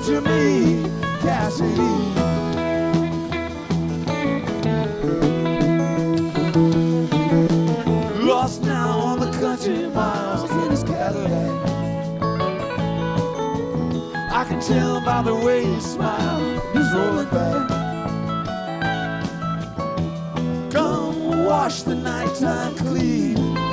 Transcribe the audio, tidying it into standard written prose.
to me, Cassidy. Lost now on the country miles in his Cadillac. I can tell by the way he smiles, he's rolling back. Come wash the nighttime clean.